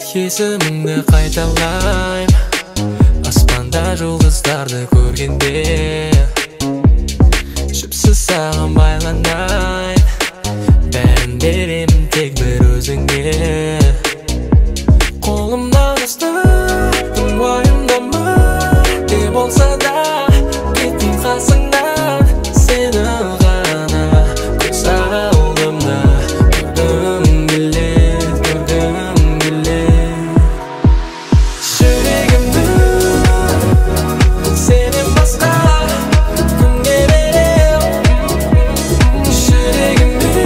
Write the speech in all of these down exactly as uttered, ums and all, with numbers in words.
Есіміңді қайталайм, аспанда жұлдыздарды көргенде. Жіпсіз саған байланайын, бәрін беремін тек бір өзіңе. Қолымнан ұстаттың уайымдама, не болса да кеттім қасыңнан. Сені ғана көз алдымда көргім келеді, көргім келеді. Жүрегімді сенен басқа кімге берем? Жүрегімді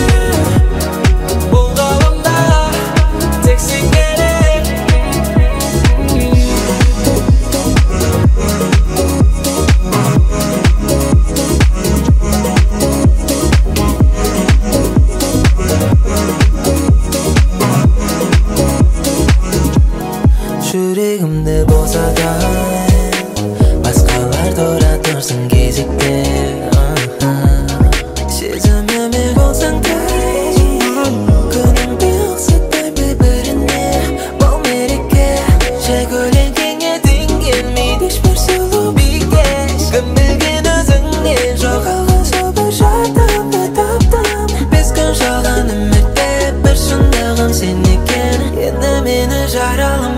бұл ғаламда тек сен керек. Жүрегімді босатайын, басқаларды оратырсың кезекте. Сезіміме болсаң тай, күніңді ұқсатпай бір-біріне. Бұл мереке жай көлеңкеңе тең келмейді ешбір сұлу бикеш. Кім білген өзіңнен жоғалған сол бір жартымды таптым. Бес күн жалған үмітте бір шындығым сен екен. Енді мені жаралым